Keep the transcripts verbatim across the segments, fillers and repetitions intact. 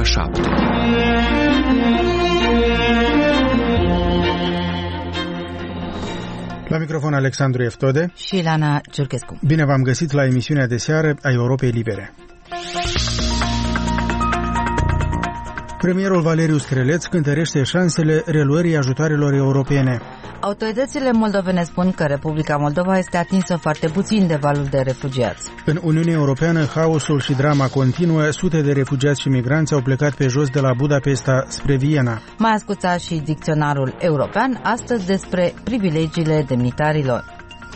șapte. La microfon Alexandru Eftode și Ilana Ciurchescu. Bine v-am găsit la emisiunea de seară a Europei Libere. Premierul Valeriu Streleț cântărește șansele reluării ajutoarelor europene. Autoritățile moldovene spun că Republica Moldova este atinsă foarte puțin de valul de refugiați. În Uniunea Europeană, haosul și drama continuă. Sute de refugiați și migranți au plecat pe jos de la Budapesta spre Viena. Mai ascultați și dicționarul european, astăzi despre privilegiile demnitarilor.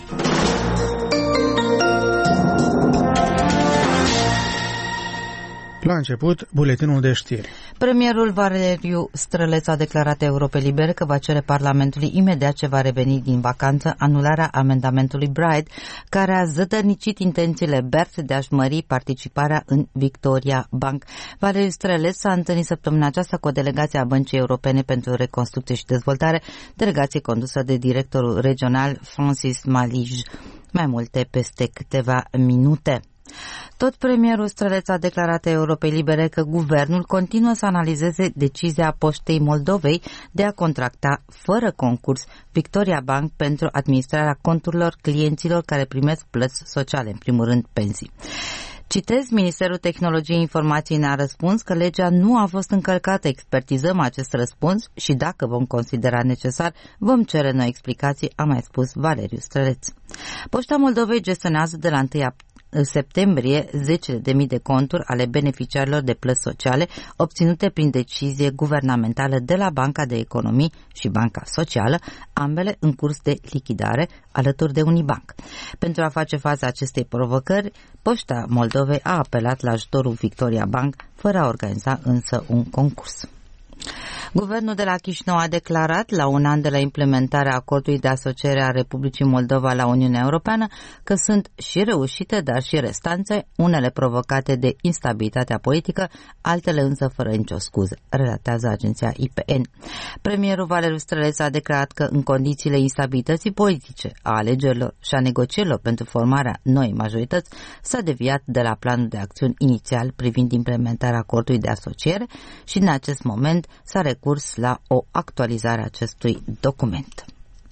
La început, buletinul de știri. Premierul Valeriu Streleț a declarat Europei Libere că va cere Parlamentului imediat ce va reveni din vacanță anularea amendamentului Bright, care a zădărnicit intențiile B E R T de a-și mări participarea în Victoria Bank. Valeriu Streleț s-a întâlnit săptămâna aceasta cu o delegație a Băncii Europene pentru Reconstrucție și Dezvoltare, delegație condusă de directorul regional Francis Malij. Mai multe peste câteva minute. Tot premierul Streleț a declarat Europei Libere că guvernul continuă să analizeze decizia Poștei Moldovei de a contracta fără concurs Victoria Bank pentru administrarea conturilor clienților care primesc plăți sociale, în primul rând pensii. Citez, Ministerul Tehnologiei Informației ne-a răspuns că legea nu a fost încălcată. Expertizăm acest răspuns și dacă vom considera necesar, vom cere noi explicații, a mai spus Valeriu Streleț. Poșta Moldovei gestionează de la întâi septembrie zece de mii de conturi ale beneficiarilor de plăți sociale obținute prin decizie guvernamentală de la Banca de Economii și Banca Socială, ambele în curs de lichidare alături de Unibank. Pentru a face față acestei provocări, Poșta Moldovei a apelat la ajutorul Victoria Bank, fără a organiza însă un concurs. Guvernul de la Chișinău a declarat, la un an de la implementarea acordului de asociere a Republicii Moldova la Uniunea Europeană, că sunt și reușite, dar și restanțe, unele provocate de instabilitatea politică, altele însă fără nicio scuză, relatează agenția I P N. Premierul Valeriu Streleț a declarat că în condițiile instabilității politice, a alegerilor și a negocierilor pentru formarea noii majorități, s-a deviat de la planul de acțiuni inițial privind implementarea acordului de asociere și în acest moment s-a recurs la o actualizare a acestui document.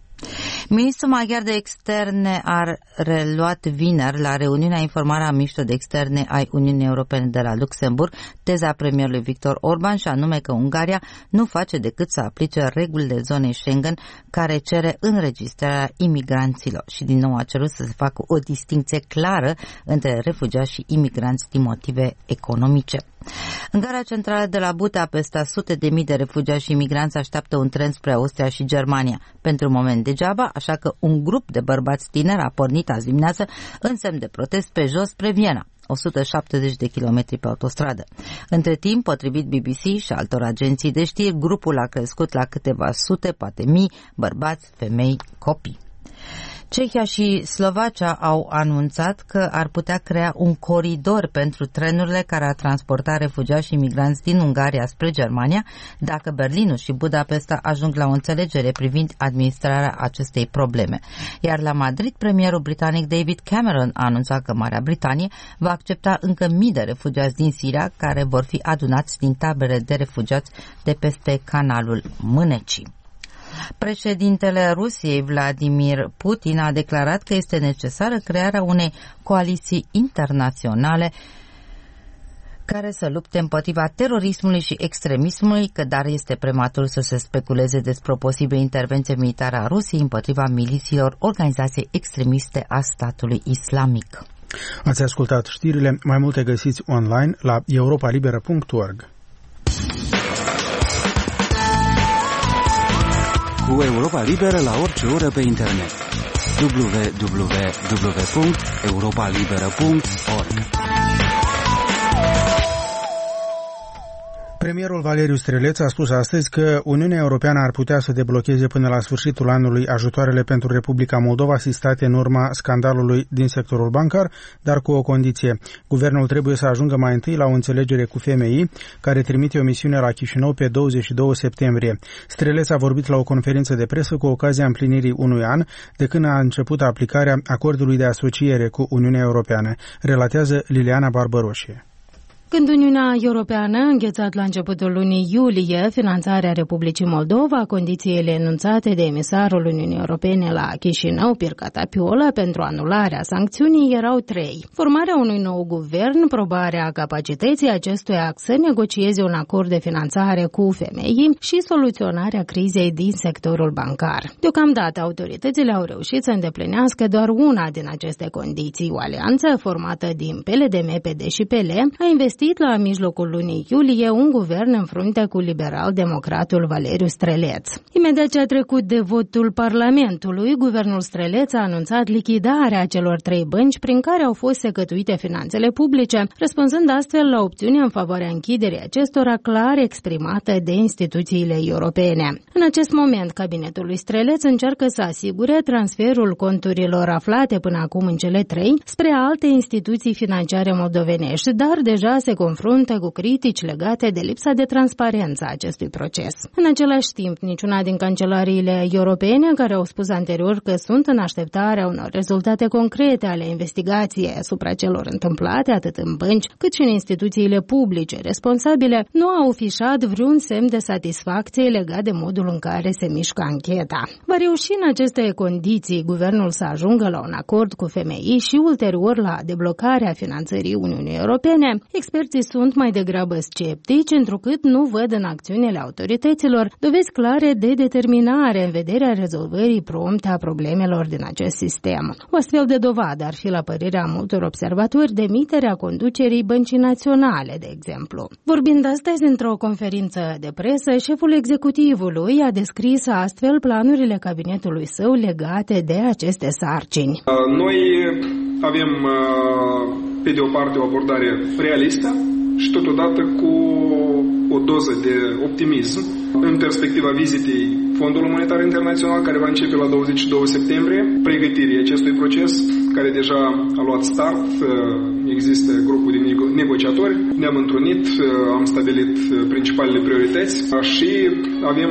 Ministrul maghiar de externe a reluat vineri la reuniunea informare a miniștrilor de externe ai Uniunii Europene de la Luxemburg teza premierului Victor Orban, și anume că Ungaria nu face decât să aplice regulile zonei Schengen care cere înregistrarea imigranților și din nou a cerut să se facă o distinție clară între refugiați și imigranți din motive economice. În gara centrală de la Budapesta, sute de mii de refugiați și imigranți așteaptă un tren spre Austria și Germania. Pentru moment degeaba, așa că un grup de bărbați tineri a pornit azi dimineață în semn de protest pe jos spre Viena, o sută șaptezeci de kilometri pe autostradă. Între timp, potrivit B B C și altor agenții de știri, grupul a crescut la câteva sute, poate mii, bărbați, femei, copii. Cehia și Slovacia au anunțat că ar putea crea un coridor pentru trenurile care ar transporta refugiați și migranți din Ungaria spre Germania, dacă Berlinul și Budapesta ajung la o înțelegere privind administrarea acestei probleme. Iar la Madrid, premierul britanic David Cameron a anunțat că Marea Britanie va accepta încă mii de refugiați din Siria, care vor fi adunați din taberele de refugiați de peste canalul Mânecii. Președintele Rusiei, Vladimir Putin, a declarat că este necesară crearea unei coaliții internaționale care să lupte împotriva terorismului și extremismului, că dar este prematur să se speculeze despre o posibilă intervenție militară a Rusiei împotriva milițiilor organizației extremiste a statului islamic. Ați ascultat știrile, mai multe găsiți online la europa liberă punct org. Cu Europa Liberă la orice oră pe internet. w w w punct europa liberă punct org. Premierul Valeriu Streleț a spus astăzi că Uniunea Europeană ar putea să deblocheze până la sfârșitul anului ajutoarele pentru Republica Moldova asistate în urma scandalului din sectorul bancar, dar cu o condiție. Guvernul trebuie să ajungă mai întâi la o înțelegere cu F M I, care trimite o misiune la Chișinău pe douăzeci și doi septembrie. Streleț a vorbit la o conferință de presă cu ocazia împlinirii unui an de când a început aplicarea acordului de asociere cu Uniunea Europeană, relatează Liliana Barbăroșie. Când Uniunea Europeană a înghețat la începutul lunii iulie finanțarea Republicii Moldova, condițiile enunțate de emisarul Uniunii Europene la Chișinău, Pircata Piola, pentru anularea sancțiunii erau trei. Formarea unui nou guvern, probarea capacității acestuia să negocieze un acord de finanțare cu femeii și soluționarea crizei din sectorul bancar. Deocamdată, autoritățile au reușit să îndeplinească doar una din aceste condiții. O alianță formată din P L D M, P D și P L a investit la mijlocul lunii iulie un guvern în frunte cu liberal-democratul Valeriu Streleț. Imediat ce a trecut de votul Parlamentului, guvernul Streleț a anunțat lichidarea celor trei bănci prin care au fost secătuite finanțele publice, răspunzând astfel la opțiunea în favoarea închiderii acestora clar exprimată de instituțiile europene. În acest moment, cabinetul lui Streleț încearcă să asigure transferul conturilor aflate până acum în cele trei spre alte instituții financiare moldovenești, dar deja se confruntă cu critici legate de lipsa de transparență a acestui proces. În același timp, niciuna din cancelariile europene care au spus anterior că sunt în așteptarea unor rezultate concrete ale investigației asupra celor întâmplate, atât în bănci cât și în instituțiile publice responsabile, nu au afișat vreun semn de satisfacție legat de modul în care se mișcă ancheta. Va reuși în aceste condiții guvernul să ajungă la un acord cu F M I și ulterior la deblocarea finanțării Uniunii Europene? Experții sunt mai degrabă sceptici, întrucât nu văd în acțiunile autorităților dovezi clare de determinare în vederea rezolvării prompte a problemelor din acest sistem. O astfel de dovadă ar fi, la părerea multor observatori, demiterea conducerii Băncii Naționale, de exemplu. Vorbind astăzi într-o conferință de presă, șeful executivului a descris astfel planurile cabinetului său legate de aceste sarcini. Noi avem, pe de o parte, o abordare realistă și totodată cu o doză de optimism în perspectiva vizitei Fondului Monetar Internațional, care va începe la douăzeci și doi septembrie, pregătirii acestui proces, care deja a luat start. Există grupul de negociatori, ne-am întrunit, am stabilit principalele priorități și avem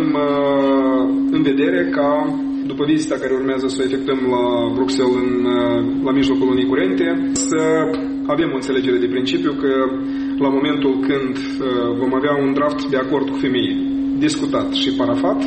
în vedere ca, după vizita care urmează să o efectuăm la Bruxelles în, la mijlocul lunii curente, să avem o înțelegere de principiu că la momentul când vom avea un draft de acord cu femeie discutat și parafat,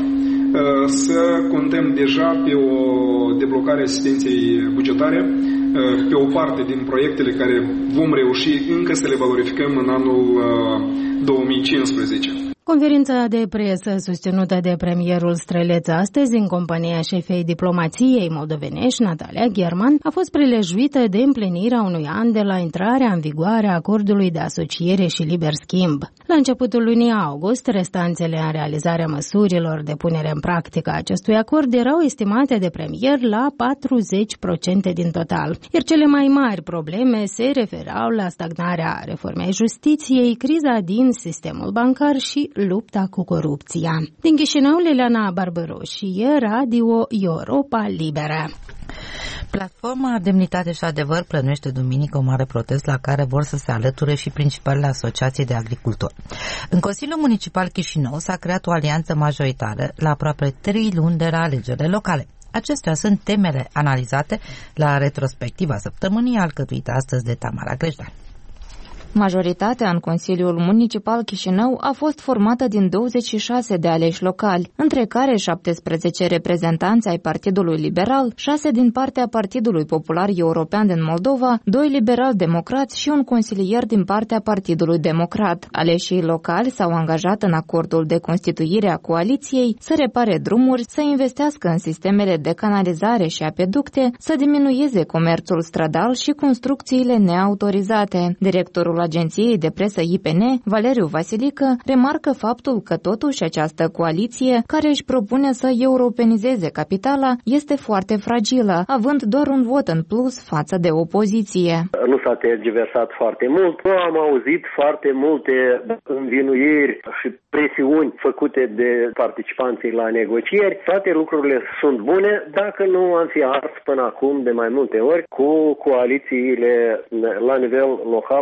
să contăm deja pe o deblocare a asistenței bugetare pe o parte din proiectele care vom reuși încă să le valorificăm în anul două mii cincisprezece. Conferința de presă susținută de premierul Streleț astăzi în compania șefei diplomației moldovenești, Natalia German, a fost prelejuită de împlinirea unui an de la intrarea în vigoare a acordului de asociere și liber schimb. La începutul lunii august, restanțele în realizarea măsurilor de punere în practică a acestui acord erau estimate de premier la patruzeci la sută din total, iar cele mai mari probleme se referau la stagnarea reformei justiției, criza din sistemul bancar și lupta cu corupția. Din Chișinău, Liliana Barbăroșie, Radio Europa Liberă. Platforma Demnitate și Adevăr plănuiește duminică un mare protest la care vor să se alăture și principalele asociații de agricultori. În Consiliul Municipal Chișinău s-a creat o alianță majoritară la aproape trei luni de la alegerile locale. Acestea sunt temele analizate la retrospectiva săptămânii alcătuită astăzi de Tamara Grejdan. Majoritatea în Consiliul Municipal Chișinău a fost formată din douăzeci și șase de aleși locali, între care șaptesprezece reprezentanți ai Partidului Liberal, șase din partea Partidului Popular European din Moldova, doi liberal-democrați și un consilier din partea Partidului Democrat. Aleșii locali s-au angajat în acordul de constituire a coaliției să repare drumuri, să investească în sistemele de canalizare și apeducte, să diminueze comerțul stradal și construcțiile neautorizate. Directorul Agenției de Presă I P N, Valeriu Vasilică, remarcă faptul că totuși această coaliție, care își propune să europenizeze capitala, este foarte fragilă, având doar un vot în plus față de opoziție. Nu s-a tergiversat foarte mult, nu am auzit foarte multe învinuiri și presiuni făcute de participanții la negocieri. Toate lucrurile sunt bune dacă nu am fi ars până acum de mai multe ori cu coalițiile la nivel local și la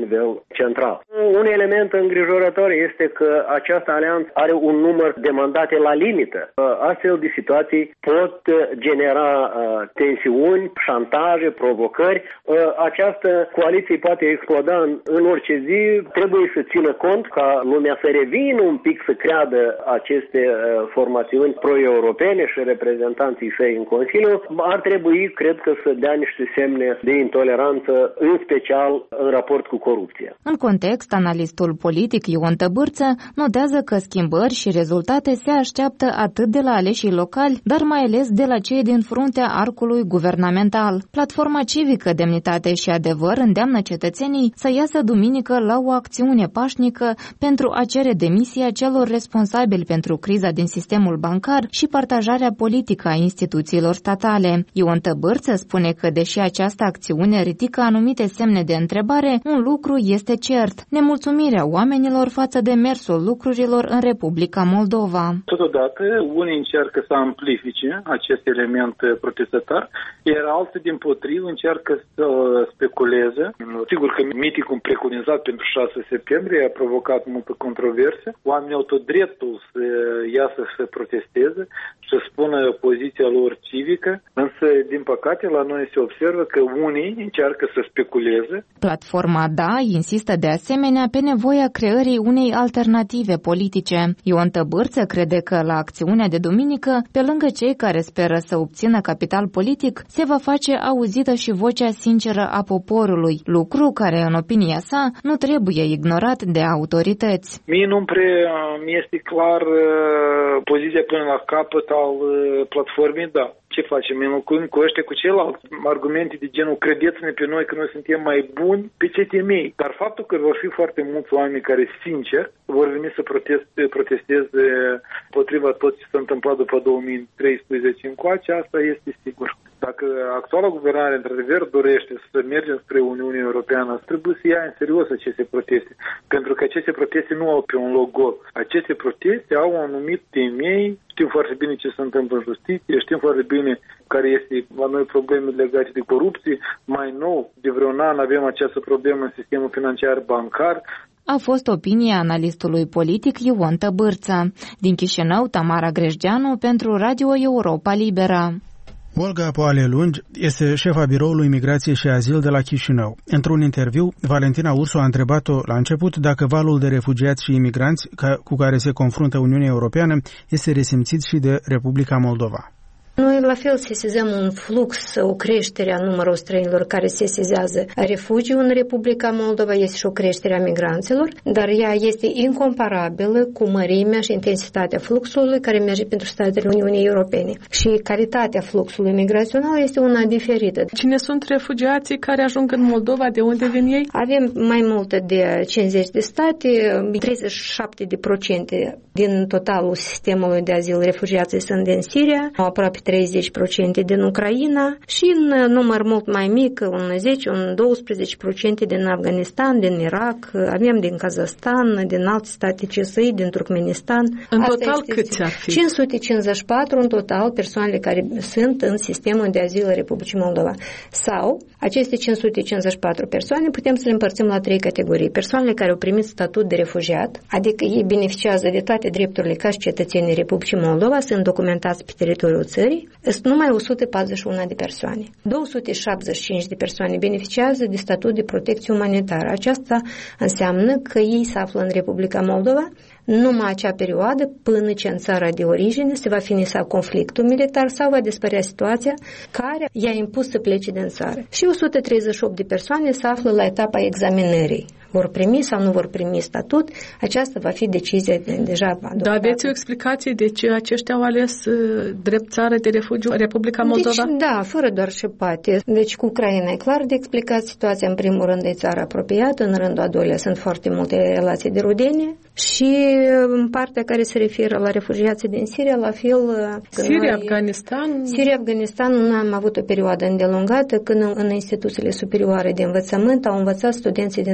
nivel central. Un element îngrijorător este că această alianță are un număr de mandate la limită. Astfel de situații pot genera tensiuni, șantaje, provocări. Această coaliție poate exploda în, în orice zi. Trebuie să țină cont ca lumea să revină un pic să creadă aceste formațiuni pro-europene și reprezentanții săi în Consiliu. Ar trebui, cred că, să dea niște semne de intoleranță, în special în raport cu corupția. În context, analistul politic Ion Tăbârță notează că schimbări și rezultate se așteaptă atât de la aleșii locali, dar mai ales de la cei din fruntea arcului guvernamental. Platforma civică Demnitate și Adevăr îndeamnă cetățenii să iasă duminică la o acțiune pașnică pentru a cere demisia celor responsabili pentru criza din sistemul bancar și partajarea politică a instituțiilor statale. Ion Tăbârță spune că, deși această acțiune ridică anumite semne de întrebare, un lucru este cert: nemulțumirea oamenilor față de mersul lucrurilor în Republica Moldova. Totodată, unii încearcă să amplifice acest element protestatar, iar alții, dimpotrivă, încearcă să speculeze. Sigur că mitingul preconizat pentru șase septembrie a provocat multă controversă. Oamenii au tot dreptul să iasă să protesteze și să spună poziția lor civică, însă, din păcate, la noi se observă că unii încearcă să speculeze. Platforma Da insistă de asemenea pe nevoia creării unei alternative politice. Ion Tăbârță crede că la acțiunea de duminică, pe lângă cei care speră să obțină capital politic, se va face auzită și vocea sinceră a poporului, lucru care, în opinia sa, nu trebuie ignorat de autorități. Mie nu prea mi este clar uh, poziția până la capăt al uh, platformei Da. Ce facem? Ne înlocuim cu ăștia, cu ceilalți? Argumente de genul, credeți-ne pe noi că noi suntem mai buni, pe ce temei? Dar faptul că vor fi foarte mulți oameni care, sincer, vor veni să proteste, protesteze împotriva tot ce s-a întâmplat după două mii treisprezece încoace, asta este sigur. Dacă actuala guvernare, într-adevăr, dorește să mergem spre Uniunea Europeană, trebuie să ia în serios aceste proteste. Pentru că aceste proteste nu au pe un loc gol. Aceste proteste au un anumit temei. Știm foarte bine ce se întâmplă în justiție, știm foarte bine care este la noi probleme legate de corupție. Mai nou, de vreun an, avem această problemă în sistemul financiar bancar. A fost opinia analistului politic Ion Tăbârță. Din Chișinău, Tamara Grejdeanu pentru Radio Europa Liberă. Olga Poale-Lungi este șefa biroului Migrație și Azil de la Chișinău. Într-un interviu, Valentina Ursu a întrebat-o la început dacă valul de refugiați și imigranți cu care se confruntă Uniunea Europeană este resimțit și de Republica Moldova. Noi la fel sesizăm un flux, o creștere a numărului străinilor care sesizează refugiu în Republica Moldova, este și o creștere a migranților, dar ea este incomparabilă cu mărimea și intensitatea fluxului care merge pentru statele Uniunii Europene. Și calitatea fluxului migrațional este una diferită. Cine sunt refugiații care ajung în Moldova? De unde vin ei? Avem mai multe de cincizeci de state, treizeci și șapte la sută din totalul sistemului de azil refugiații sunt din Siria, aproape treizeci la sută din Ucraina și în număr mult mai mic, un zece la doisprezece la sută din Afganistan, din Irak, avem din Kazahstan, din alte state C S I, din Turkmenistan. În Asta total câți ar fi? cinci sute cincizeci și patru în total persoanele care sunt în sistemul de azil al Republicii Moldova. Sau aceste cinci sute cincizeci și patru persoane putem să le împărțim la trei categorii. Persoanele care au primit statut de refugiat, adică ei beneficiază de toate drepturile ca și cetățenii Republicii Moldova, sunt documentați pe teritoriul țării. Sunt numai o sută patruzeci și unu de persoane. două sute șaptezeci și cinci de persoane beneficiază de statut de protecție umanitară. Aceasta înseamnă că ei se află în Republica Moldova numai acea perioadă până ce în țara de origine se va finisa conflictul militar sau va dispărea situația care i-a impus să plece din țară. Și o sută treizeci și opt de persoane se află la etapa examinării. Vor primi sau nu vor primi statut, aceasta va fi decizia de, deja adoptată. Dar aveți o explicație de ce aceștia au ales uh, drept țară de refugiu Republica Moldova? Deci, da, fără doar și poate. Deci cu Ucraina e clar de explicat situația. În primul rând e țara apropiată, în rândul a doilea sunt foarte multe relații de rudenie și în partea care se referă la refugiații din Siria, la fel... Siria, noi, Afganistan... Siria, Afganistan, nu am avut o perioadă îndelungată când în instituțiile superioare de învățământ au învățat studenții din aceste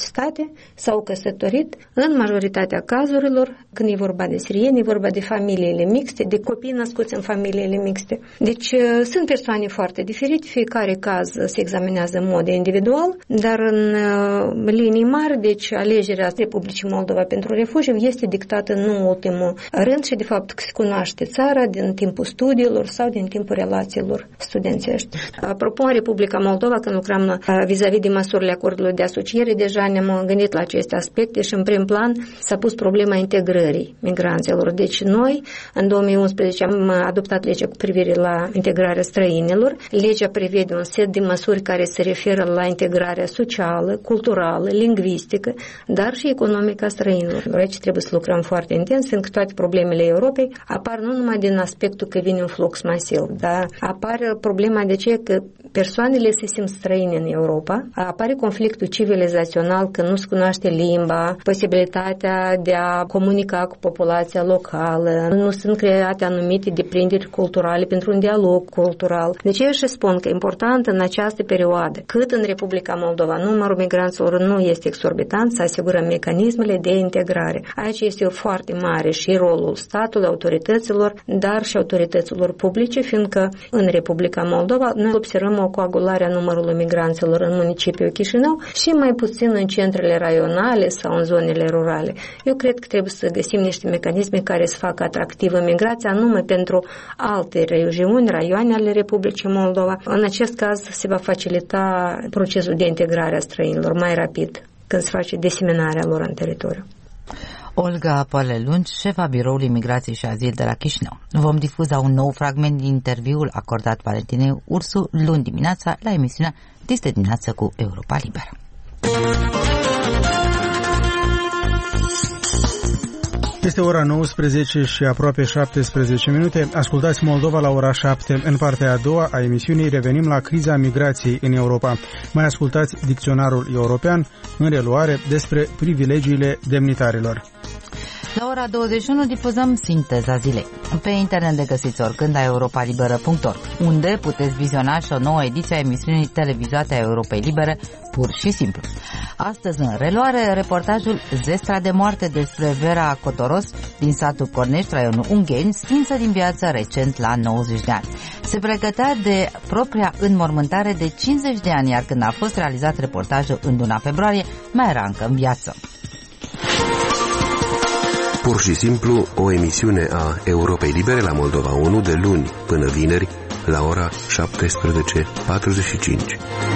state, s-au căsătorit. În majoritatea cazurilor, când e vorba de sirieni, e vorba de familiile mixte, de copii născuți în familiile mixte. Deci sunt persoane foarte diferite, fiecare caz se examinează în mod individual, dar în linii mari, deci alegerea Republicii Moldova pentru refugiu este dictată nu în ultimul rând și de fapt că se cunoaște țara din timpul studiilor sau din timpul relațiilor studențești. Apropo, în Republica Moldova, când lucram vis-a-vis de măsurile acordului de asociere, deja ne-am gândit la aceste aspecte și în prim plan s-a pus problema integrării migranților. Deci noi, în două mii unsprezece, am adoptat legea cu privire la integrarea străinilor. Legea prevede un set de măsuri care se referă la integrarea socială, culturală, lingvistică, dar și economică a străinilor. Aici trebuie să lucrăm foarte intens, fiindcă toate problemele Europei apar nu numai din aspectul că vine un flux masiv, dar apare problema de ce că persoanele se simt străine în Europa, apare conflictul civilizațional că nu se cunoaște limba, posibilitatea de a comunica cu populația locală, nu sunt create anumite deprinderi culturale pentru un dialog cultural. Deci eu și spun că e important în această perioadă, cât în Republica Moldova numărul migranților nu este exorbitant, să asigurăm mecanismele de integrare. Aici este o foarte mare și rolul statului, autorităților, dar și autorităților publice, fiindcă în Republica Moldova noi observăm o coagulare a numărului migranților în municipiul Chișinău și mai puțin în centrele raionale sau în zonele rurale. Eu cred că trebuie să găsim niște mecanisme care să facă atractivă migrația numai pentru alte regiuni, raioane ale Republicii Moldova. În acest caz se va facilita procesul de integrare a străinilor mai rapid când se face diseminarea lor în teritoriu. Olga Pălelunci, șefa Biroului Migrație și Azil de la Chișinău. Vom difuza un nou fragment din interviul acordat Valentinei Ursu luni dimineața la emisiunea Este dimineață cu Europa Liberă. Este ora nouăsprezece și aproape șaptesprezece minute. Ascultați Moldova la ora șapte. În partea a doua a emisiunii revenim la criza migrației în Europa. Mai ascultați dicționarul european în reluare despre privilegiile demnitarilor. La ora douăzeci și unu difuzăm Sinteza zilei. Pe internet le găsiți oricând la europa liberă punct org, unde puteți viziona și o nouă ediție a emisiunii televizate a Europei Libere, pur și simplu. Astăzi în reluare, reportajul Zestra de moarte despre Vera Cotoros din satul Cornești, raionul Ungheni, stinsă din viață recent la nouăzeci de ani. Se pregătea de propria înmormântare de cincizeci de ani, iar când a fost realizat reportajul în luna februarie, mai era încă în viață. Pur și simplu, o emisiune a Europei Libere la Moldova unu de luni până vineri la ora șaptesprezece patruzeci și cinci.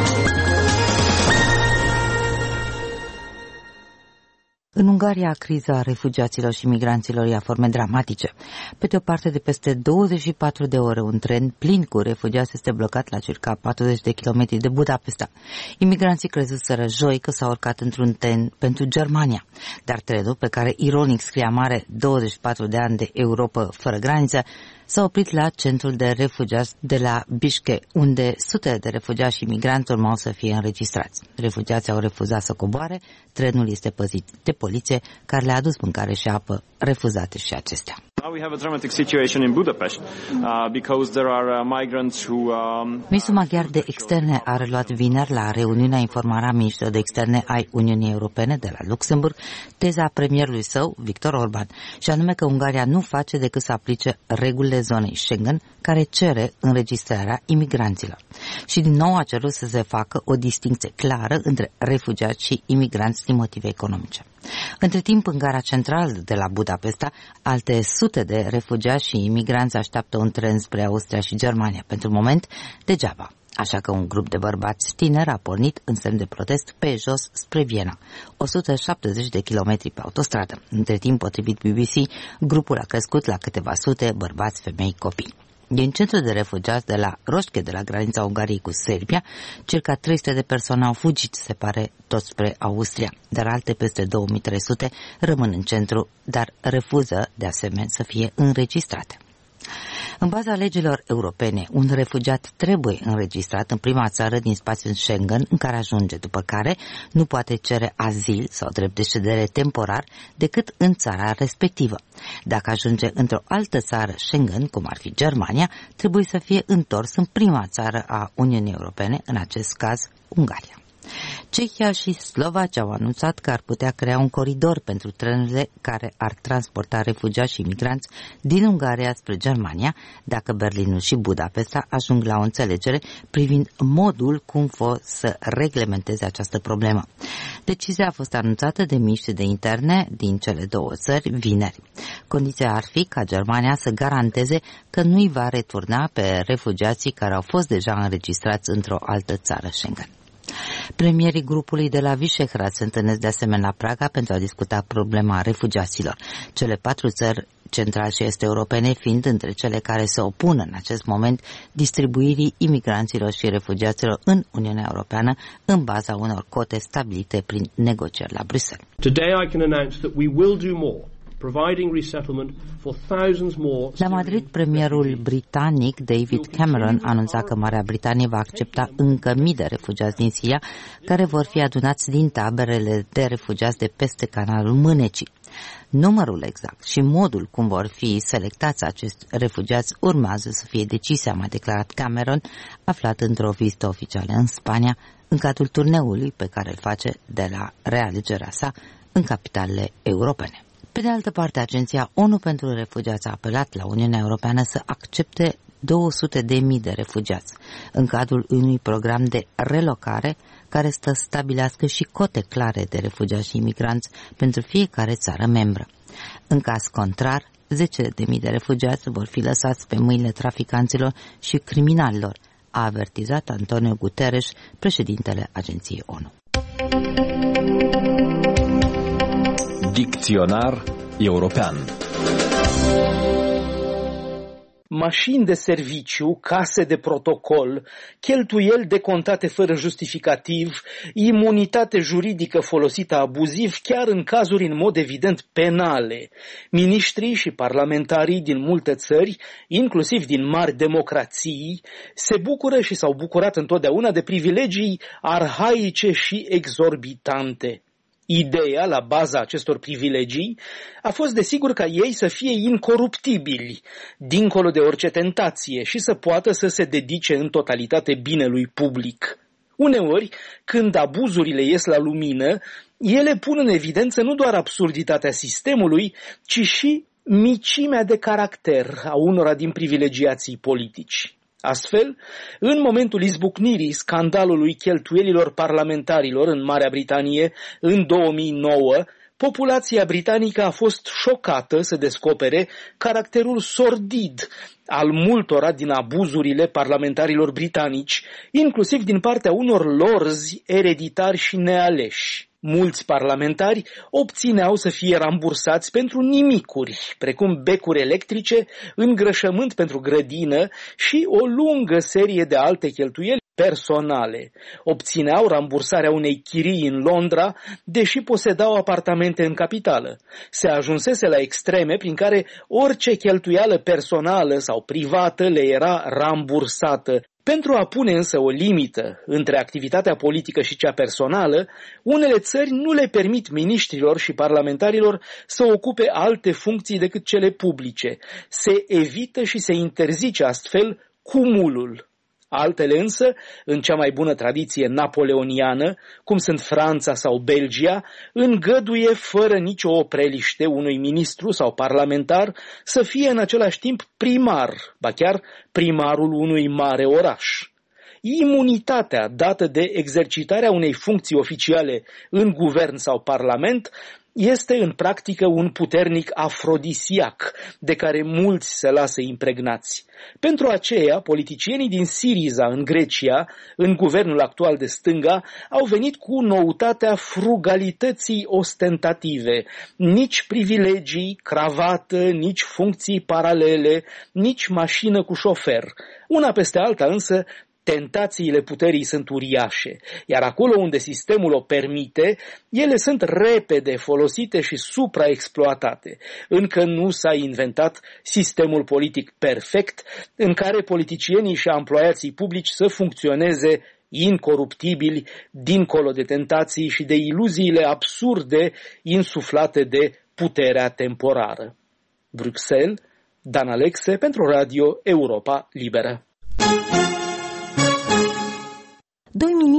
În Ungaria, criza refugiaților și migranților ia forme dramatice. Pe de o parte, de peste douăzeci și patru de ore, un tren plin cu refugiați este blocat la circa patruzeci de kilometri de Budapesta. Imigranții crezuseră joi că s-au urcat într-un tren pentru Germania, dar trenul, pe care ironic scria mare douăzeci și patru de ani de Europa fără graniță, s-a oprit la centrul de refugiați de la Bișche, unde sute de refugiați și migranți urmau să fie înregistrați. Refugiații au refuzat să coboare, trenul este păzit de poliție, care le-a adus mâncare și apă, refuzate și acestea. Now we have a dramatic situation in Budapest uh, because there are uh, migrants who um... Ministrul maghiar de externe a reluat vineri la reuniunea informarea ministrilor de externe ai Uniunii Europene de la Luxemburg teza premierului său, Victor Orban, și anume că Ungaria nu face decât să aplice regulile zonei Schengen care cere înregistrarea imigranților. Și din nou a cerut să se facă o distincție clară între refugiați și imigranți din motive economice. Între timp, în gara centrală de la Budapesta, alte sute de refugiați și imigranți așteaptă un tren spre Austria și Germania. Pentru moment, degeaba. Așa că un grup de bărbați tineri a pornit în semn de protest pe jos spre Viena, o sută șaptezeci de kilometri pe autostradă. Între timp, potrivit B B C, grupul a crescut la câteva sute, bărbați, femei, copii. Din centrul de refugiați de la Roșche, de la granița Ungariei cu Serbia, circa trei sute de persoane au fugit, se pare, tot spre Austria, dar alte peste două mii trei sute rămân în centru, dar refuză, de asemenea, să fie înregistrate. În baza legilor europene, un refugiat trebuie înregistrat în prima țară din spațiul Schengen în care ajunge, după care nu poate cere azil sau drept de ședere temporar decât în țara respectivă. Dacă ajunge într-o altă țară Schengen, cum ar fi Germania, trebuie să fie întors în prima țară a Uniunii Europene, în acest caz Ungaria. Cehia și Slovacia au anunțat că ar putea crea un coridor pentru trenurile care ar transporta refugiați și migranți din Ungaria spre Germania, dacă Berlinul și Budapesta ajung la o înțelegere privind modul cum vor să reglementeze această problemă. Decizia a fost anunțată de miniștrii de interne din cele două țări vineri. Condiția ar fi ca Germania să garanteze că nu îi va returna pe refugiații care au fost deja înregistrați într-o altă țară Schengen. Premierii grupului de la Visegrad se întâlnesc de asemenea la Praga pentru a discuta problema refugiaților. Cele patru țări central și est europene fiind între cele care se opun în acest moment distribuirii imigranților și refugiaților în Uniunea Europeană în baza unor cote stabilite prin negocieri la Bruxelles. Today I can announce that we will do more. La Madrid, premierul britanic David Cameron anunța că Marea Britanie va accepta încă mii de refugiați din Siria, care vor fi adunați din taberele de refugiați de peste canalul Mânecii. Numărul exact și modul cum vor fi selectați acești refugiați urmează să fie decise, a mai declarat Cameron, aflat într-o vizită oficială în Spania, în cadrul turneului pe care îl face de la realegerea sa în capitalele europene. Pe de altă parte, Agenția ONU pentru Refugiați a apelat la Uniunea Europeană să accepte două sute de mii de refugiați în cadrul unui program de relocare care să stabilească și cote clare de refugiați și imigranți pentru fiecare țară membră. În caz contrar, zece de mii de refugiați vor fi lăsați pe mâinile traficanților și criminalilor, a avertizat Antonio Guterres, președintele Agenției ONU. Dicționar european. Mașini de serviciu, case de protocol, cheltuieli decontate fără justificativ, imunitate juridică folosită abuziv, chiar în cazuri în mod evident penale. Miniștrii și parlamentarii din multe țări, inclusiv din mari democrații, se bucură și s-au bucurat întotdeauna de privilegii arhaice și exorbitante. Ideea la baza acestor privilegii a fost desigur ca ei să fie incoruptibili, dincolo de orice tentație, și să poată să se dedice în totalitate binelui public. Uneori, când abuzurile ies la lumină, ele pun în evidență nu doar absurditatea sistemului, ci și micimea de caracter a unora din privilegiații politici. Astfel, în momentul izbucnirii scandalului cheltuielilor parlamentarilor în Marea Britanie în două mii nouă, populația britanică a fost șocată să descopere caracterul sordid al multora din abuzurile parlamentarilor britanici, inclusiv din partea unor lorzi ereditari și nealeși. Mulți parlamentari obțineau să fie rambursați pentru nimicuri, precum becuri electrice, îngrășământ pentru grădină și o lungă serie de alte cheltuieli personale. Obțineau rambursarea unei chirii în Londra, deși posedau apartamente în capitală. Se ajunsese la extreme prin care orice cheltuială personală sau privată le era rambursată. Pentru a pune însă o limită între activitatea politică și cea personală, unele țări nu le permit miniștrilor și parlamentarilor să ocupe alte funcții decât cele publice. Se evită și se interzice astfel cumulul. Altele însă, în cea mai bună tradiție napoleoniană, cum sunt Franța sau Belgia, îngăduie fără nicio opreliște unui ministru sau parlamentar să fie în același timp primar, ba chiar primarul unui mare oraș. Imunitatea dată de exercitarea unei funcții oficiale în guvern sau parlament este în practică un puternic afrodisiac de care mulți se lasă impregnați. Pentru aceea, politicienii din Siriza în Grecia, în guvernul actual de stânga, au venit cu noutatea frugalității ostentative. Nici privilegii, cravată, nici funcții paralele, nici mașină cu șofer. Una peste alta însă, tentațiile puterii sunt uriașe, iar acolo unde sistemul o permite, ele sunt repede folosite și supraexploatate. Încă nu s-a inventat sistemul politic perfect în care politicienii și amploiații publici să funcționeze incoruptibili, dincolo de tentații și de iluziile absurde insuflate de puterea temporară. Bruxelles, Dan Alexe pentru Radio Europa Liberă. Doi miniștri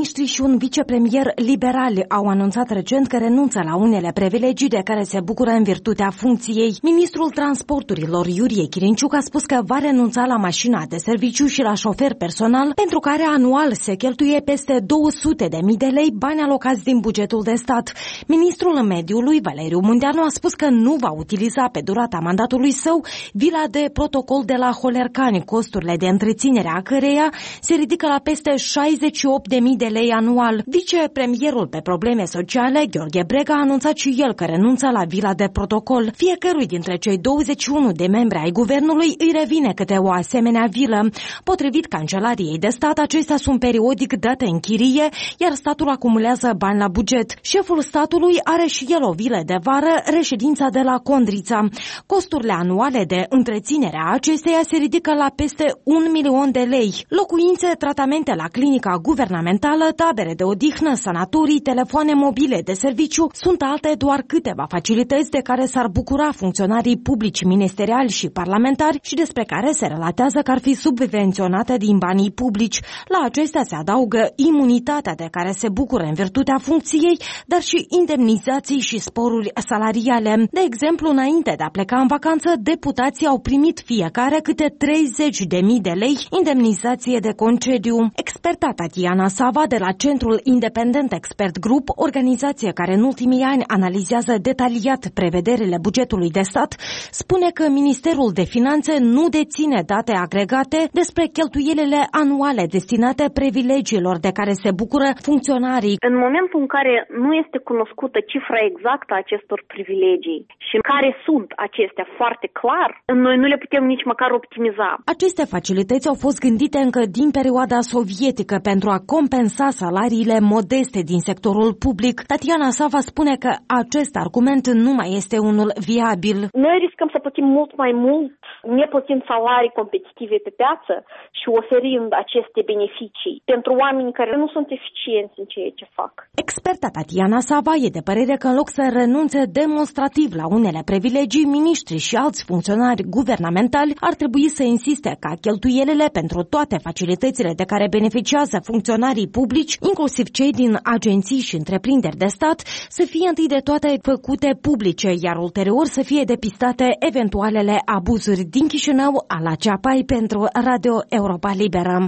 miniștri și un vicepremier liberali au anunțat recent că renunță la unele privilegii de care se bucură în virtutea funcției. Ministrul Transporturilor Iurie Chirinciuc a spus că va renunța la mașina de serviciu și la șofer personal, pentru care anual se cheltuie peste două sute de mii de lei, bani alocați din bugetul de stat. Ministrul mediului, Valeriu Munteanu, a spus că nu va utiliza pe durata mandatului său vila de protocol de la Holercani, costurile de întreținere a căreia se ridică la peste șaizeci și opt de mii de lei anual. Vicepremierul pe probleme sociale, Gheorghe Brega, a anunțat și el că renunță la vila de protocol. Fiecărui dintre cei douăzeci și unu de membri ai guvernului îi revine câte o asemenea vilă. Potrivit Cancelariei de Stat, acestea sunt periodic date în chirie, iar statul acumulează bani la buget. Șeful statului are și el o vilă de vară, reședința de la Condrița. Costurile anuale de întreținere a acesteia se ridică la peste un milion de lei. Locuințe, tratamente la clinica guvernamentală, tabere de odihnă, sanatorii, telefoane mobile de serviciu sunt alte doar câteva facilități de care s-ar bucura funcționarii publici, ministeriali și parlamentari și despre care se relatează că ar fi subvenționate din banii publici. La acestea se adaugă imunitatea de care se bucură în virtutea funcției, dar și indemnizații și sporuri salariale. De exemplu, înainte de a pleca în vacanță, deputații au primit fiecare câte treizeci de mii de lei indemnizație de concediu. Experta Tatiana Sava de la Centrul Independent Expert Group, organizație care în ultimii ani analizează detaliat prevederile bugetului de stat, spune că Ministerul de Finanțe nu deține date agregate despre cheltuielile anuale destinate privilegiilor de care se bucură funcționarii. În momentul în care nu este cunoscută cifra exactă a acestor privilegii și care sunt acestea foarte clar, noi nu le putem nici măcar optimiza. Aceste facilități au fost gândite încă din perioada sovietică pentru a compensa salariile modeste din sectorul public. Tatiana Sava spune că acest argument nu mai este unul viabil. Noi riscăm să plătim mult mai mult, neplătind salarii competitive pe piață și oferind aceste beneficii pentru oameni care nu sunt eficienți în ceea ce fac. Experta Tatiana Sava e de părere că în loc să renunțe demonstrativ la unele privilegii, miniștri și alți funcționari guvernamentali ar trebui să insiste ca cheltuielile pentru toate facilitățile de care beneficiază funcționarii publici, inclusiv cei din agenții și întreprinderi de stat, să fie întâi de toate făcute publice, iar ulterior să fie depistate eventualele abuzuri. Din Chișinău, Ala Ceapai pentru Radio Europa Liberă.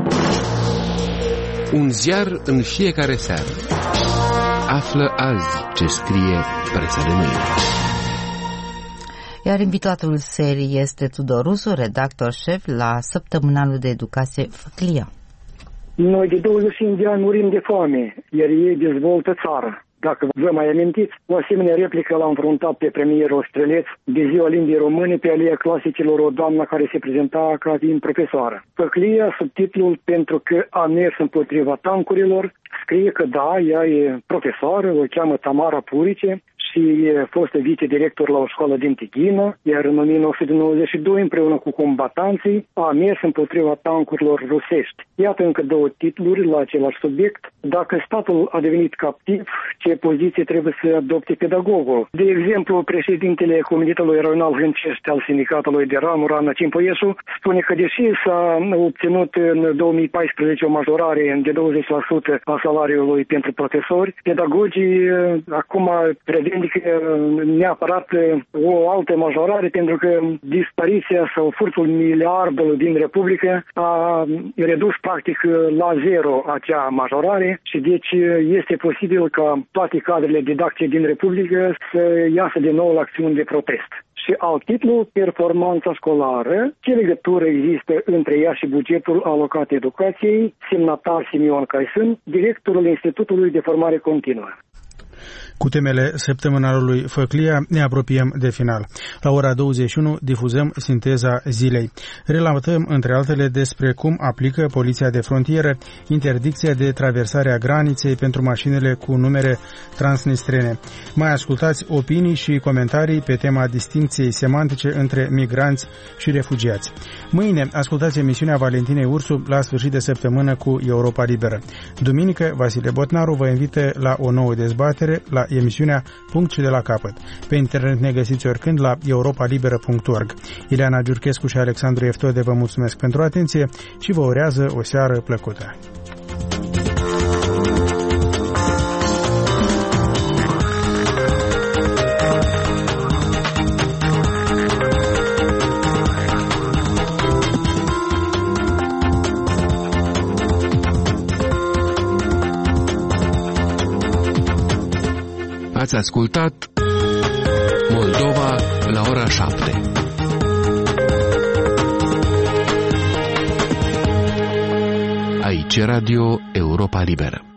Un ziar în fiecare seară. Află azi ce scrie presa de mâine. Iar invitatul serii este Tudor Rusu, redactor șef la săptămânalul de educație Făclia. Noi de douăzeci de ani murim de foame, iar ei dezvoltă țara. Dacă vă mai amintiți, o asemenea replică l-a înfruntat pe premierul Străleț de Ziua Limbii Române pe Alia Clasicilor, o doamnă care se prezenta ca fiind profesoară. Făclia, subtitlul Pentru că a mers împotriva tancurilor, scrie că da, ea e profesoară, o cheamă Tamara Purice și e fostă vicedirector la o școală din Tighina, iar în o mie nouă sute nouăzeci și doi, împreună cu combatanții, a mers împotriva tancurilor rusești. Iată încă două titluri la același subiect. Dacă statul a devenit captiv, ce poziție trebuie să adopte pedagogul? De exemplu, președintele Comitetului Aeronal Hâncești al Sindicatului de Ramură, Ana Cimpăieșu, spune că deși s-a obținut în două mii paisprezece o majorare de douăzeci la sută a salariului pentru profesori, pedagogii acum revendică neapărat o altă majorare pentru că dispariția sau furtul miliardelor din Republică a redus practic la zero acea majorare și deci este posibil ca toate cadrele didactice din Republică să iasă din nou la acțiuni de protest. Și alt titlu, performanța școlară, ce legătură există între ea și bugetul alocat educației, semnatar Simion Caisun, directorul Institutului de Formare Continuă. Cu temele săptămânalului Făclia ne apropiem de final. La ora douăzeci și unu difuzăm sinteza zilei. Relatăm, între altele, despre cum aplică Poliția de Frontieră interdicția de traversare a graniței pentru mașinile cu numere transnistrene. Mai ascultați opinii și comentarii pe tema distincției semantice între migranți și refugiați. Mâine ascultați emisiunea Valentinei Ursu la sfârșit de săptămână cu Europa Liberă. Duminică, Vasile Botnaru vă invită la o nouă dezbatere la emisiunea Punct și de la capăt. Pe internet ne găsiți oricând la europa liberă punct org. Ileana Giurchescu și Alexandru Eftode vă mulțumesc pentru atenție și vă urează o seară plăcută. Ați ascultat Moldova la ora șapte. Aici Radio Europa Liberă.